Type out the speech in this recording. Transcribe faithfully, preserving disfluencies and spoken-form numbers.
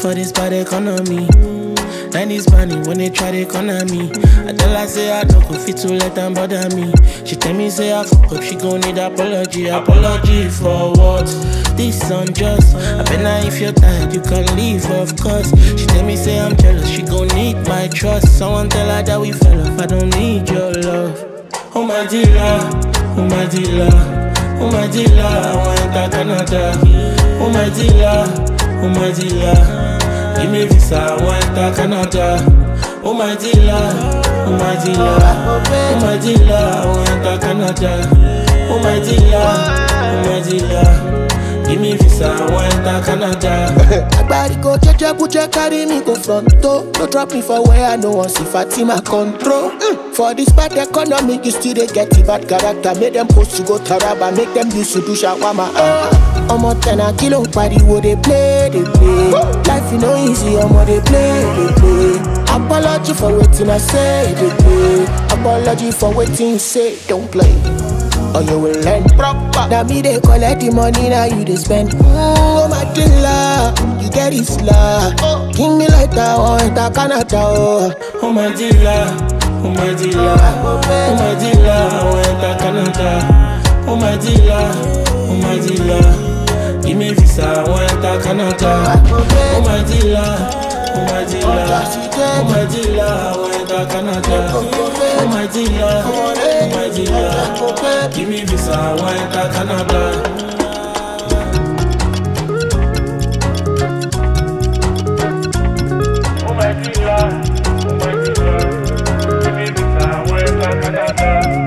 for this bad economy. And this money when they try to corner me. I tell her say I don't go fit to let them bother me. She tell me say I fuck up, she gon' need apology. Apology for what? This unjust. I bet now if you're tired you can leave of course. She tell me say I'm jealous, she gon' need my trust. Someone tell her that we fell off, I don't need your love. Oh my dealer, oh my dealer, oh my dealer, I want to Canada. Oh my dealer, oh my dealer. Give me visa, I want to Canada. Oh my dealer, oh my dealer, oh my dealer, I want to Canada. Oh my dealer, oh my dealer. Give me visa, I want to Canada. Agbari go jeje buje carry me go front door. No drop me for where I know one see Fatima control. Mm. For this bad economy, you still they get the bad character. Make them post to go Taraba, make them use to do shawama. Uh. Omo ten a kilo party wo they play, they play. Life you know easy, omo they play, they play. Apology for waiting I say, they play. Apology for waiting you say, don't play. Or you will learn proper. Now me they collect the money, now you they spend. Ooh, oh my dealer, you get it slack. King me like that, want to Canada. Oh my dealer, oh my dealer, oh my dealer, I want to Canada. Oh my dealer, oh my dealer. Give me visa, I want to Canada. Oh my dealer, oh my dealer, oh my dealer, I want to Canada. Oh my dealer, oh my dealer. Give me visa, I want to Canada. Oh my dealer, oh my dealer. Give me visa, I want to Canada.